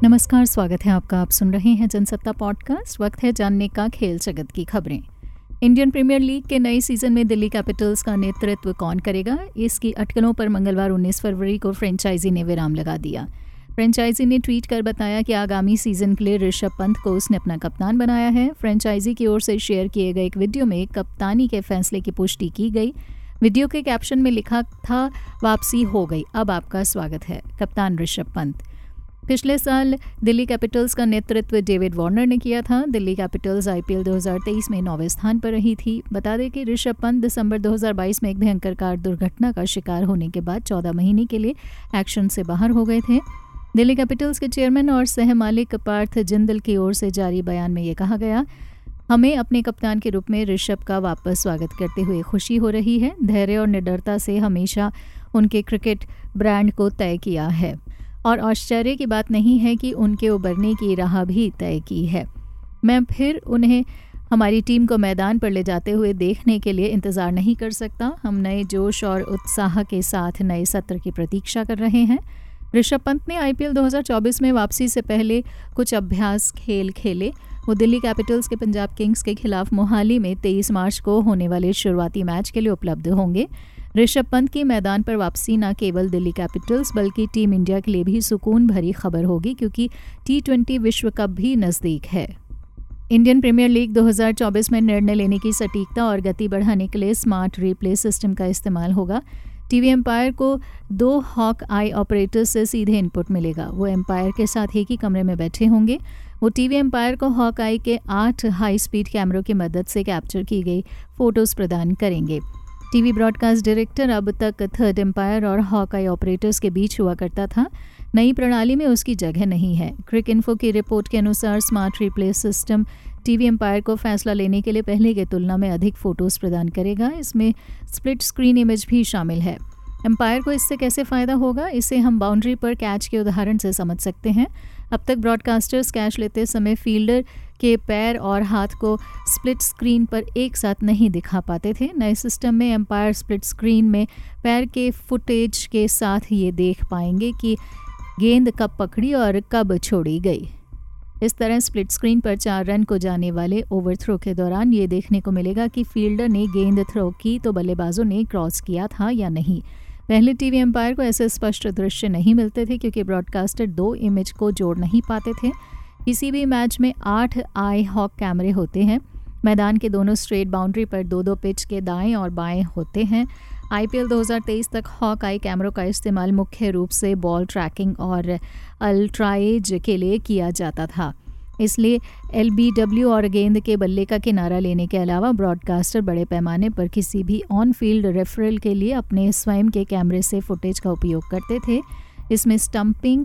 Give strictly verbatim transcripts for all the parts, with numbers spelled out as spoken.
नमस्कार, स्वागत है आपका। आप सुन रहे हैं जनसत्ता पॉडकास्ट। वक्त है जानने का खेल जगत की खबरें। इंडियन प्रीमियर लीग के नए सीजन में दिल्ली कैपिटल्स का नेतृत्व कौन करेगा, इसकी अटकलों पर मंगलवार उन्नीस फरवरी को फ्रेंचाइजी ने विराम लगा दिया। फ्रेंचाइजी ने ट्वीट कर बताया कि आगामी सीजन के लिए ऋषभ पंत को उसने अपना कप्तान बनाया है। फ्रेंचाइजी की ओर से शेयर किए गए एक वीडियो में कप्तानी के फैसले की पुष्टि की गई। वीडियो के कैप्शन में लिखा था, वापसी हो गई, अब आपका स्वागत है, कप्तान ऋषभ पंत। पिछले साल दिल्ली कैपिटल्स का नेतृत्व डेविड वार्नर ने किया था। दिल्ली कैपिटल्स आईपीएल दो हज़ार तेईस में नौवें स्थान पर रही थी। बता दें कि ऋषभ पंत दिसंबर दो हज़ार बाईस में एक भयंकर कार दुर्घटना का शिकार होने के बाद चौदह महीने के लिए एक्शन से बाहर हो गए थे। दिल्ली कैपिटल्स के चेयरमैन और सह मालिक पार्थ जिंदल की ओर से जारी बयान में ये कहा गया, हमें अपने कप्तान के रूप में ऋषभ का वापस स्वागत करते हुए खुशी हो रही है। धैर्य और निडरता से हमेशा उनके क्रिकेट ब्रांड को तय किया है और आश्चर्य की बात नहीं है कि उनके उभरने की राह भी तय की है। मैं फिर उन्हें हमारी टीम को मैदान पर ले जाते हुए देखने के लिए इंतज़ार नहीं कर सकता। हम नए जोश और उत्साह के साथ नए सत्र की प्रतीक्षा कर रहे हैं। ऋषभ पंत ने आईपीएल दो हज़ार चौबीस में वापसी से पहले कुछ अभ्यास खेल खेले। वो दिल्ली कैपिटल्स के पंजाब किंग्स के खिलाफ मोहाली में तेईस मार्च को होने वाले शुरुआती मैच के लिए उपलब्ध होंगे। ऋषभ पंत की मैदान पर वापसी न केवल दिल्ली कैपिटल्स बल्कि टीम इंडिया के लिए भी सुकून भरी खबर होगी, क्योंकि टी ट्वेंटी विश्व कप भी नज़दीक है। इंडियन प्रीमियर लीग दो हज़ार चौबीस में निर्णय लेने की सटीकता और गति बढ़ाने के लिए स्मार्ट रिप्ले सिस्टम का इस्तेमाल होगा। टीवी एम्पायर को दो हॉक आई ऑपरेटर्स से सीधे इनपुट मिलेगा। वो एम्पायर के साथ एक ही कमरे में बैठे होंगे। वो टीवी एम्पायर को हॉक आई के आठ हाई स्पीड कैमरों की मदद से कैप्चर की गई फोटोज प्रदान करेंगे। टीवी ब्रॉडकास्ट डायरेक्टर अब तक थर्ड एम्पायर और हॉक आई ऑपरेटर्स के बीच हुआ करता था। नई प्रणाली में उसकी जगह नहीं है। क्रिक इन्फो की रिपोर्ट के अनुसार smart replay system TV umpire को फैसला लेने के लिए पहले की तुलना में अधिक फोटोज प्रदान करेगा। इसमें स्प्लिट स्क्रीन इमेज भी शामिल है। एम्पायर को इससे कैसे फ़ायदा होगा, इसे हम बाउंड्री पर कैच के उदाहरण से समझ सकते हैं। अब तक ब्रॉडकास्टर्स कैच लेते समय फील्डर के पैर और हाथ को स्प्लिट स्क्रीन पर एक साथ नहीं दिखा पाते थे। नए सिस्टम में एम्पायर स्प्लिट स्क्रीन में पैर के फुटेज के साथ ये देख पाएंगे कि गेंद कब पकड़ी और कब छोड़ी गई। इस तरह स्प्लिट स्क्रीन पर चार रन को जाने वाले ओवर थ्रो के दौरान ये देखने को मिलेगा कि फील्डर ने गेंद थ्रो की तो बल्लेबाजों ने क्रॉस किया था या नहीं। पहले टीवी एम्पायर को ऐसे स्पष्ट दृश्य नहीं मिलते थे क्योंकि ब्रॉडकास्टर दो इमेज को जोड़ नहीं पाते थे। किसी भी मैच में आठ आई हॉक कैमरे होते हैं। मैदान के दोनों स्ट्रेट बाउंड्री पर दो दो पिच के दाएं और बाएं होते हैं। आईपीएल दो हज़ार तेईस तक हॉक आई कैमरों का इस्तेमाल मुख्य रूप से बॉल ट्रैकिंग और अल्ट्राएज के लिए किया जाता था। इसलिए एलबीडब्ल्यू और गेंद के बल्ले का किनारा लेने के अलावा ब्रॉडकास्टर बड़े पैमाने पर किसी भी ऑन फील्ड रेफरल के लिए अपने स्वयं के कैमरे से फुटेज का उपयोग करते थे। इसमें स्टंपिंग,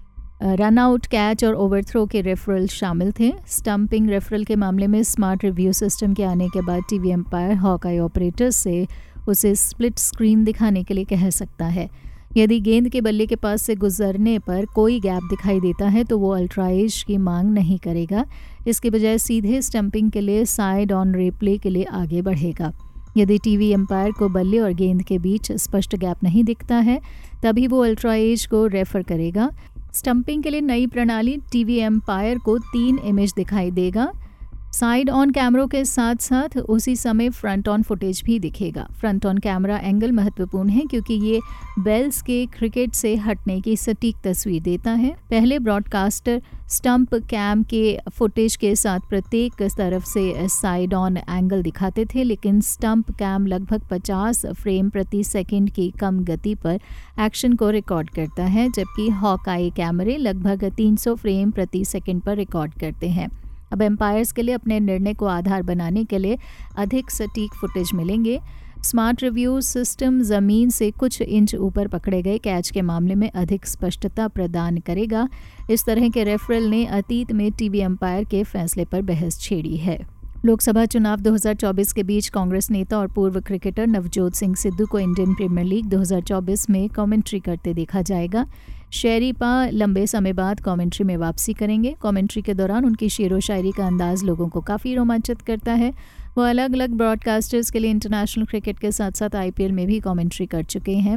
रन आउट, कैच और ओवर थ्रो के रेफरल शामिल थे। स्टंपिंग रेफरल के मामले में स्मार्ट रिव्यू सिस्टम के आने के बाद TV umpire hawk eye operator से उसे स्प्लिट स्क्रीन दिखाने के लिए कह सकता है। यदि गेंद के बल्ले के पास से गुजरने पर कोई गैप दिखाई देता है तो वो अल्ट्राएज की मांग नहीं करेगा। इसके बजाय सीधे स्टंपिंग के लिए साइड ऑन रिप्ले के लिए आगे बढ़ेगा। यदि टीवी एम्पायर को बल्ले और गेंद के बीच स्पष्ट गैप नहीं दिखता है तभी वो अल्ट्राएज को रेफर करेगा। स्टंपिंग के लिए नई प्रणाली टीवी एम्पायर को तीन इमेज दिखाई देगा। साइड ऑन कैमरों के साथ साथ उसी समय फ्रंट ऑन फुटेज भी दिखेगा। फ्रंट ऑन कैमरा एंगल महत्वपूर्ण है क्योंकि ये बेल्स के क्रिकेट से हटने की सटीक तस्वीर देता है। पहले ब्रॉडकास्टर स्टंप कैम के फुटेज के साथ प्रत्येक तरफ से साइड ऑन एंगल दिखाते थे, लेकिन स्टंप कैम लगभग पचास फ्रेम प्रति सेकंड की कम गति पर एक्शन को रिकॉर्ड करता है, जबकि हॉक आई कैमरे लगभग तीन सौ फ्रेम प्रति सेकंड पर रिकॉर्ड करते हैं। अब एम्पायर्स के लिए अपने निर्णय को आधार बनाने के लिए अधिक सटीक फुटेज मिलेंगे। स्मार्ट रिव्यू सिस्टम ज़मीन से कुछ इंच ऊपर पकड़े गए कैच के मामले में अधिक स्पष्टता प्रदान करेगा। इस तरह के रेफरल ने अतीत में टीवी एम्पायर के फैसले पर बहस छेड़ी है। लोकसभा चुनाव दो हज़ार चौबीस के बीच कांग्रेस नेता और पूर्व क्रिकेटर नवजोत सिंह सिद्धू को इंडियन प्रीमियर लीग दो हज़ार चौबीस में कमेंट्री करते देखा जाएगा। शेरीपा लंबे समय बाद कमेंट्री में वापसी करेंगे। कमेंट्री के दौरान उनकी शेर व शायरी का अंदाज लोगों को काफ़ी रोमांचित करता है। वो अलग अलग ब्रॉडकास्टर्स के लिए इंटरनेशनल क्रिकेट के साथ साथ आईपीएल में भी कमेंट्री कर चुके हैं।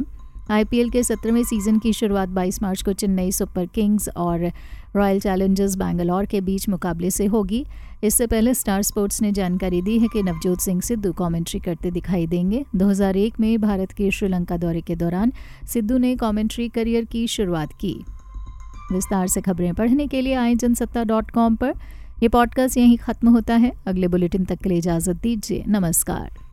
आईपीएल के सत्रहवें सीज़न की शुरुआत बाईस मार्च को चेन्नई सुपर किंग्स और रॉयल चैलेंजर्स बैंगलोर के बीच मुकाबले से होगी। इससे पहले स्टार स्पोर्ट्स ने जानकारी दी है कि नवजोत सिंह सिद्धू कमेंट्री करते दिखाई देंगे। दो हज़ार एक में भारत के श्रीलंका दौरे के दौरान सिद्धू ने कमेंट्री करियर की शुरुआत की। विस्तार से खबरें पढ़ने के लिए आए जनसत्ता डॉट कॉम पर। यह पॉडकास्ट यहीं ख़त्म होता है। अगले बुलेटिन तक के लिए इजाज़त दीजिए। नमस्कार।